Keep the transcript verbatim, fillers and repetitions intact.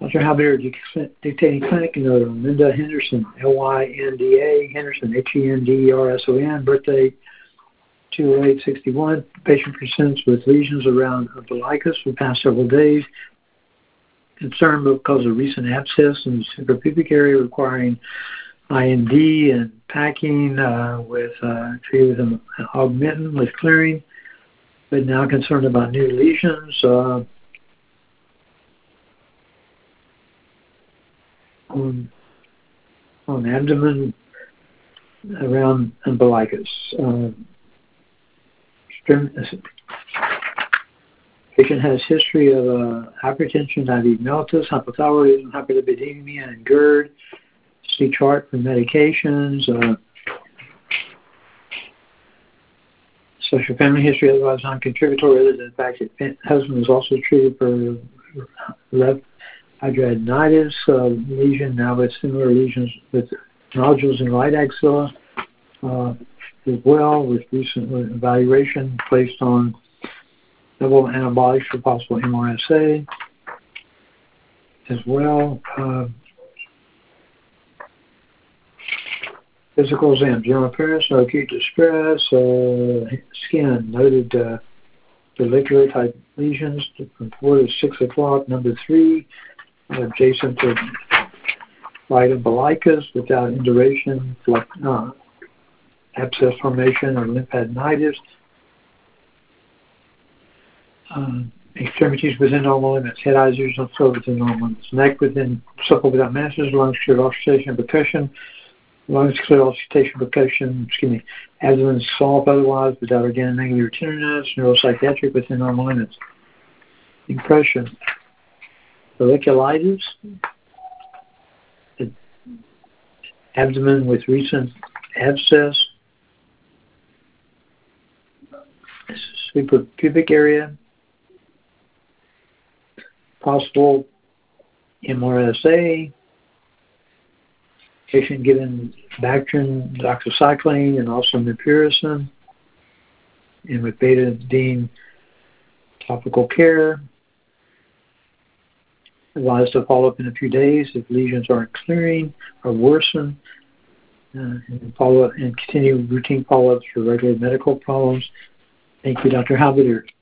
Doctor Halbert, dictating clinic note on Linda Henderson, L Y N D A, Henderson, H E N D E R S O N, birthday two oh eight sixty-one. Patient presents with lesions around umbilicus for the past several days. Concern because of recent abscess in the suprapubic area requiring I N D and packing uh, with uh, treated with an augmentin with clearing, but now concerned about new lesions. Uh, On, on abdomen around umbilicus. Uh, patient has history of uh, hypertension, diabetes mellitus, hypothyroidism, hyperlipidemia, and GERD. See chart for medications. Uh, social family history, otherwise non-contributory, other than the fact that husband was also treated for left hidradenitis uh, lesion, now with similar lesions with nodules in right axilla uh, as well, with recent evaluation placed on double antibiotics for possible M R S A as well. Uh, physical exam, general appearance, no acute distress, uh, skin, noted uh, follicular type lesions from four to six o'clock, number three. Adjacent to right umbilicus without induration, like uh, abscess formation or lymphadenitis. Um, extremities within normal limits, head, eyes, ears, and throat within normal limits. Neck within supple without masses, lungs clear auscultation and percussion, lungs clear auscultation percussion, excuse me, abdomen soft otherwise without organomegaly or tenderness, neuropsychiatric within normal limits. Impression. Folliculitis, abdomen with recent abscess, suprapubic area, possible M R S A, patient given Bactrim, doxycycline, and also mupirocin, and with betadine topical care. Advised to follow up in a few days if lesions aren't clearing or worsen, uh, and follow up and continue routine follow-ups for regular medical problems. Thank you, Doctor Halbert.